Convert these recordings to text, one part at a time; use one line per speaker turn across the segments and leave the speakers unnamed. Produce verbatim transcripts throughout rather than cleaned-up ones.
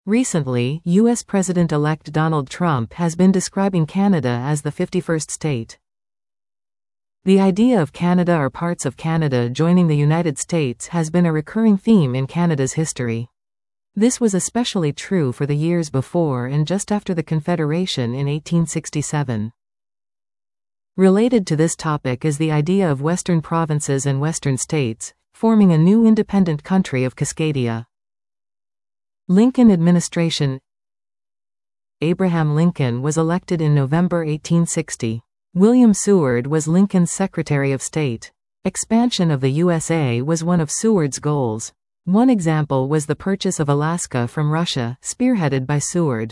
Recently, U S President-elect Donald Trump has been describing Canada as the fifty-first state. The idea of Canada or parts of Canada joining the United States has been a recurring theme in Canada's history. This was especially true for the years before and just after the Confederation in eighteen sixty-seven. Related to this topic is the idea of Western provinces and Western states, forming a new independent country of Cascadia. Lincoln administration. Abraham Lincoln was elected in November eighteen sixty. William Seward was Lincoln's Secretary of State. Expansion of the U S A was one of Seward's goals. One example was the purchase of Alaska from Russia, spearheaded by Seward.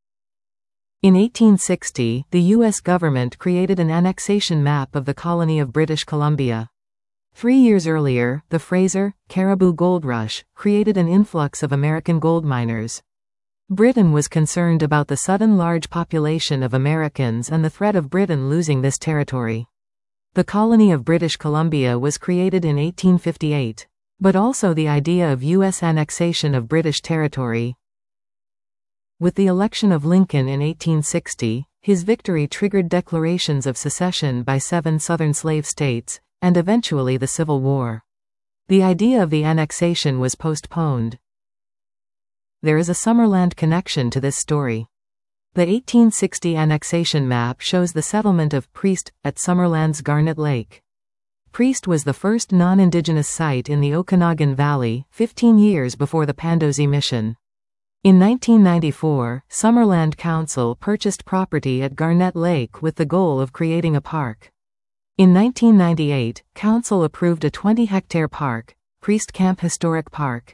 In eighteen sixty, the U S government created an annexation map of the colony of British Columbia. Three years earlier, the Fraser-Cariboo Gold Rush created an influx of American gold miners. Britain was concerned about the sudden large population of Americans and the threat of Britain losing this territory. The colony of British Columbia was created in eighteen fifty-eight, but also the idea of U S annexation of British territory. With the election of Lincoln in eighteen sixty, his victory triggered declarations of secession by seven Southern slave states, and eventually the Civil War. The idea of the annexation was postponed. There is a Summerland connection to this story. The eighteen sixty annexation map shows the settlement of Priest at Summerland's Garnet Lake. Priest was the first non-indigenous site in the Okanagan Valley, fifteen years before the Pandosy Mission. In nineteen ninety-four, Summerland Council purchased property at Garnet Lake with the goal of creating a park. In nineteen ninety-eight, Council approved a twenty-hectare park, Priest Camp Historic Park.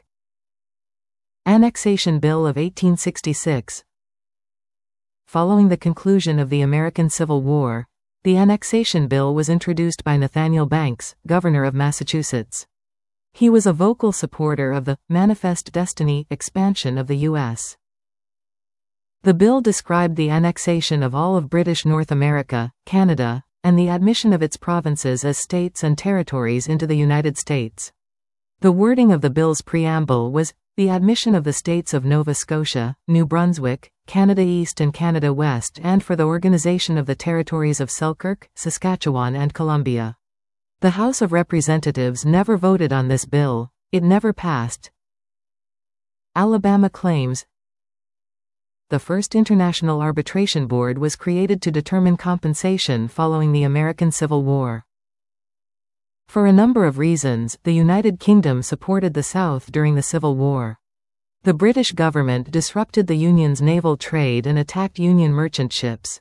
Annexation Bill of eighteen sixty-six. Following the conclusion of the American Civil War, the Annexation Bill was introduced by Nathaniel Banks, Governor of Massachusetts. He was a vocal supporter of the Manifest Destiny expansion of the U S. The bill described the annexation of all of British North America, Canada, and the admission of its provinces as states and territories into the United States. The wording of the bill's preamble was, the admission of the states of Nova Scotia, New Brunswick, Canada East and Canada West, and for the organization of the territories of Selkirk, Saskatchewan and Columbia. The House of Representatives never voted on this bill. It never passed. Alabama claims. The first International Arbitration Board was created to determine compensation following the American Civil War. For a number of reasons, the United Kingdom supported the South during the Civil War. The British government disrupted the Union's naval trade and attacked Union merchant ships.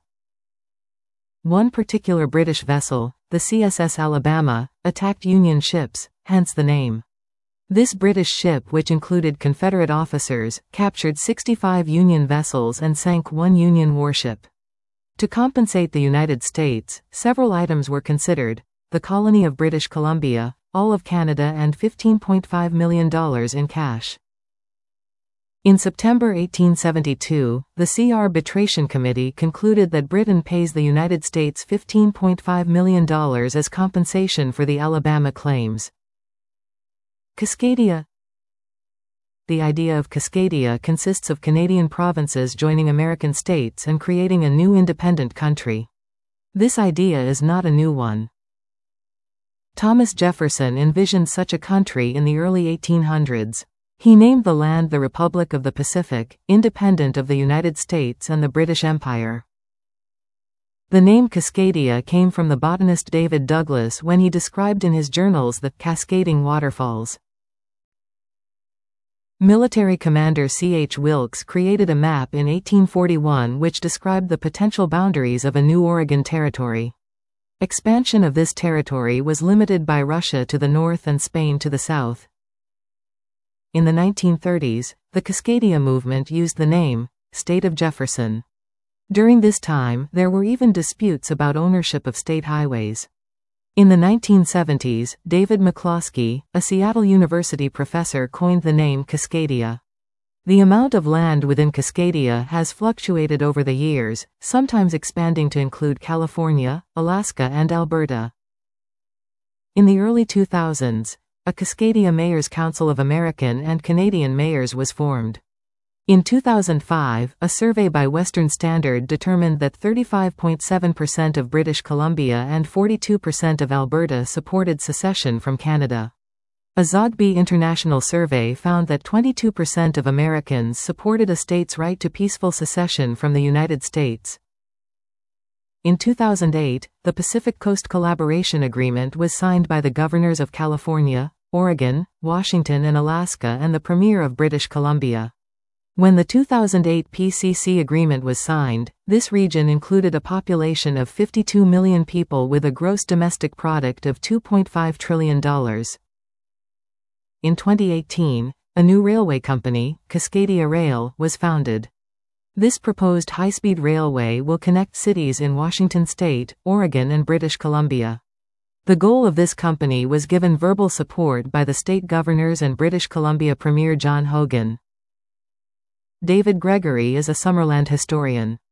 One particular British vessel, the C S S Alabama, attacked Union ships, hence the name. This British ship, which included Confederate officers, captured sixty-five Union vessels and sank one Union warship. To compensate the United States, several items were considered: the colony of British Columbia, all of Canada and fifteen point five million dollars in cash. In September eighteen seventy-two, the Sea Arbitration Committee concluded that Britain pays the United States fifteen point five million dollars as compensation for the Alabama claims. Cascadia. The idea of Cascadia consists of Canadian provinces joining American states and creating a new independent country. This idea is not a new one. Thomas Jefferson envisioned such a country in the early eighteen hundreds. He named the land the Republic of the Pacific, independent of the United States and the British Empire. The name Cascadia came from the botanist David Douglas when he described in his journals the cascading waterfalls. Military commander C H Wilkes created a map in eighteen forty-one which described the potential boundaries of a new Oregon territory. Expansion of this territory was limited by Russia to the north and Spain to the south. In the nineteen thirties, the Cascadia movement used the name, State of Jefferson. During this time, there were even disputes about ownership of state highways. In the nineteen seventies, David McCloskey, a Seattle University professor, coined the name Cascadia. The amount of land within Cascadia has fluctuated over the years, sometimes expanding to include California, Alaska and Alberta. In the early two thousands, a Cascadia Mayors Council of American and Canadian Mayors was formed. In two thousand five, a survey by Western Standard determined that thirty-five point seven percent of British Columbia and forty-two percent of Alberta supported secession from Canada. A Zogby International survey found that twenty-two percent of Americans supported a state's right to peaceful secession from the United States. In two thousand eight, the Pacific Coast Collaboration Agreement was signed by the governors of California, Oregon, Washington and Alaska and the Premier of British Columbia. When the two thousand eight P C C agreement was signed, this region included a population of fifty-two million people with a gross domestic product of two point five trillion dollars. In twenty eighteen, a new railway company, Cascadia Rail, was founded. This proposed high-speed railway will connect cities in Washington state, Oregon and British Columbia. The goal of this company was given verbal support by the state governors and British Columbia Premier John Hogan. David Gregory is a Summerland historian.